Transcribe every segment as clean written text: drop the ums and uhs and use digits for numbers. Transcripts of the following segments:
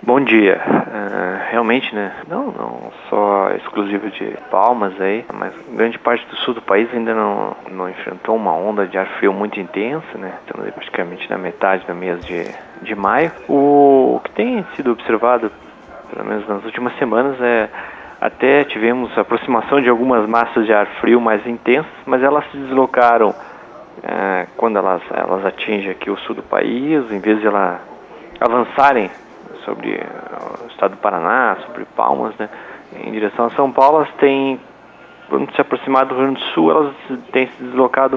Bom dia. Realmente, né? Não só exclusivo de Palmas aí, mas grande parte do sul do país ainda não enfrentou uma onda de ar frio muito intensa, né? Estamos aí praticamente na metade do mês de maio. O que tem sido observado, pelo menos nas últimas semanas, até tivemos a aproximação de algumas massas de ar frio mais intensas, mas elas se deslocaram quando elas atingem aqui o sul do país, em vez de elas avançarem sobre o estado do Paraná, sobre Palmas, né, em direção a São Paulo, elas têm, quando se aproximar do Rio Grande do Sul, elas têm se deslocado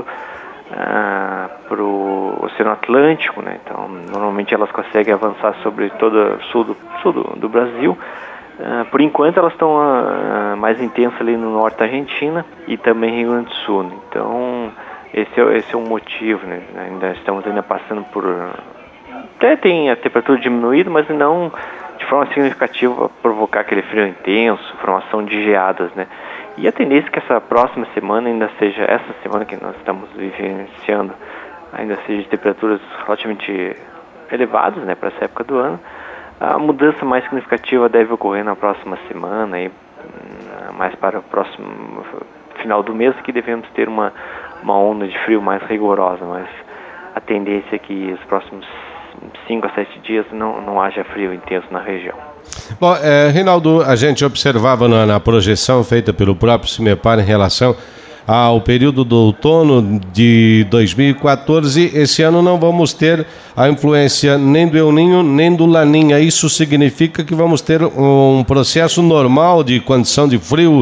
para o Oceano Atlântico, né, então normalmente elas conseguem avançar sobre todo o sul do Brasil. Por enquanto elas estão mais intensas ali no norte da Argentina e também Rio Grande do Sul, né? Então esse é um motivo, né? Estamos passando por... Até tem a temperatura diminuída, mas não de forma significativa provocar aquele frio intenso, formação de geadas, né? E a tendência é que essa próxima semana ainda seja, essa semana que nós estamos vivenciando, ainda seja de temperaturas relativamente elevadas, né, para essa época do ano. A mudança mais significativa deve ocorrer na próxima semana, aí, mais para o próximo final do mês, que devemos ter uma onda de frio mais rigorosa, mas a tendência é que os próximos 5 a 7 dias não haja frio intenso na região. Bom, Reinaldo, a gente observava na projeção feita pelo próprio CIMEPAR em relação ao período do outono de 2014, esse ano não vamos ter a influência nem do El Niño nem do Laninha. Isso significa que vamos ter um processo normal de condição de frio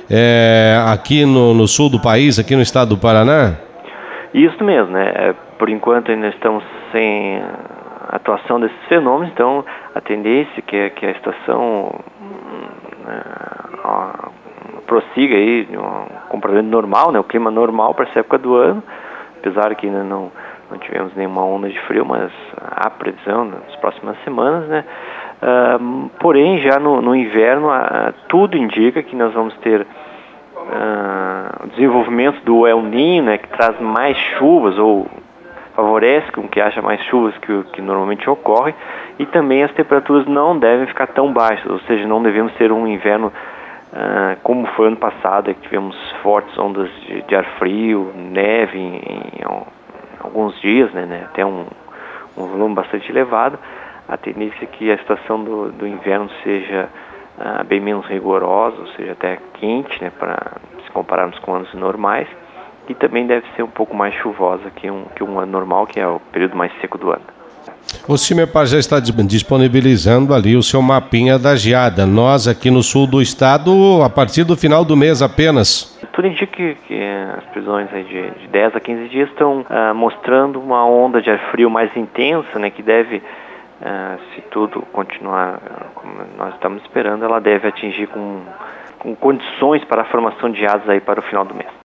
aqui no sul do país, aqui no estado do Paraná? Isso mesmo, né? Por enquanto ainda estamos sem atuação desses fenômenos, então a tendência é que a estação prossiga aí um comportamento normal, né? O clima normal para essa época do ano, apesar que ainda não tivemos nenhuma onda de frio, mas há previsão nas próximas semanas, né? Porém, já no inverno, tudo indica que nós vamos ter o desenvolvimento do El Niño, né, que traz mais chuvas ou favorece com que haja mais chuvas que normalmente ocorre, e também as temperaturas não devem ficar tão baixas, ou seja, não devemos ter um inverno como foi ano passado, que tivemos fortes ondas de ar frio, neve em alguns dias, né, até um volume bastante elevado. A tendência é que a estação do inverno seja bem menos rigorosa, ou seja, até quente, né, para se compararmos com anos normais, e também deve ser um pouco mais chuvosa que um ano normal, que é o período mais seco do ano. O CIMEPAR já está disponibilizando ali o seu mapinha da geada. Nós aqui no sul do estado, a partir do final do mês apenas. Tudo indica que as previsões aí de 10 a 15 dias estão mostrando uma onda de ar frio mais intensa, né, que deve, se tudo continuar como nós estamos esperando, ela deve atingir com condições para a formação de geadas aí para o final do mês.